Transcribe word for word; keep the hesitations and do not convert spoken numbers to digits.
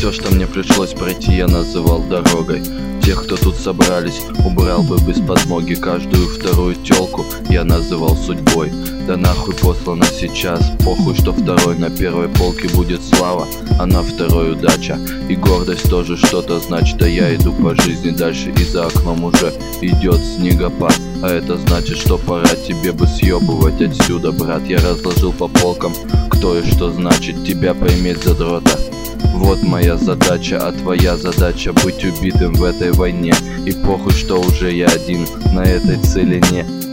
Все, что мне пришлось пройти, я называл дорогой. Тех, кто тут собрались, убрал бы без подмоги. Каждую вторую тёлку я называл судьбой. Да нахуй послано сейчас, похуй, что второй. На первой полке будет слава, а на второй удача. И гордость тоже что-то значит. А я иду по жизни дальше, и за окном уже идет снегопад. А это значит, что пора тебе бы съебывать отсюда, брат. Я разложил по полкам, кто и что значит тебя поиметь за дрота. Вот моя задача, а твоя задача быть убитым в этой войне. И похуй, что уже я один на этой целине.